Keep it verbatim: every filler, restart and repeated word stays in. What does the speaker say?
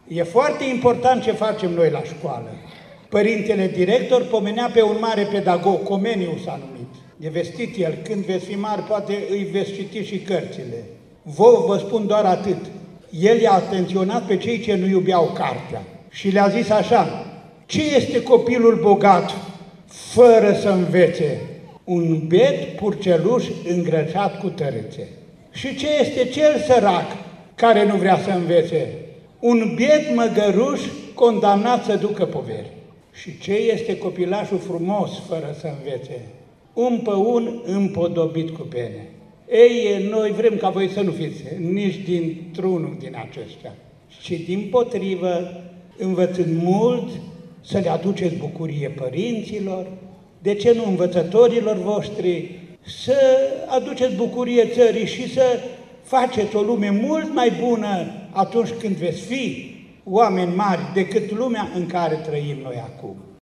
E foarte important ce facem noi la școală. Părintele director pomenea pe un mare pedagog, Comeniu s-a numit. E vestit el, când veți fi mari, poate îi veți citi și cărțile. Vă vă spun doar atât. El i-a atenționat pe cei ce nu iubeau cartea și le-a zis așa: ce este copilul bogat fără să învețe? Un biet purceluș îngrășat cu tărâțe. Și ce este cel sărac care nu vrea să învețe? Un biet măgăruș condamnat să ducă poveri. Și ce este copilașul frumos fără să învețe? Un păun împodobit cu pene. Ei, noi vrem ca voi să nu fiți nici dintr-unul din aceștia, ci dimpotrivă, învățând mult, să le aduceți bucurie părinților, de ce nu învățătorilor voștri, să aduceți bucurie țării și să faceți o lume mult mai bună atunci când veți fi oameni mari decât lumea în care trăim noi acum.